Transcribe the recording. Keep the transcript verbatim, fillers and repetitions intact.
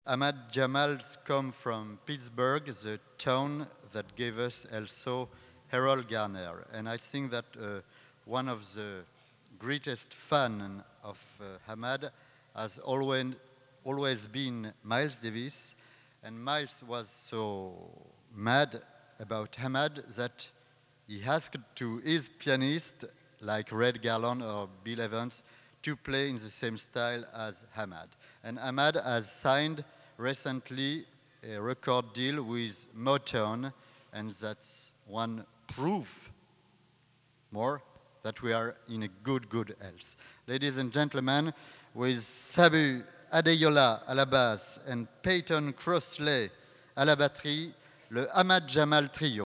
Ahmad Jamal's come from Pittsburgh, the town that gave us also Harold Garner. And I think that uh, one of the greatest fan of uh, Ahmad has always, always been Miles Davis. And Miles was so mad about Ahmad that he asked to his pianist, like Red Garland or Bill Evans, to play in the same style as Ahmad. And Ahmad has signed recently a record deal with Motown, and that's one proof more that we are in a good, good health. Ladies and gentlemen, with Sabu Adeyola à la basse and Peyton Crossley à la batterie, le Ahmad Jamal Trio.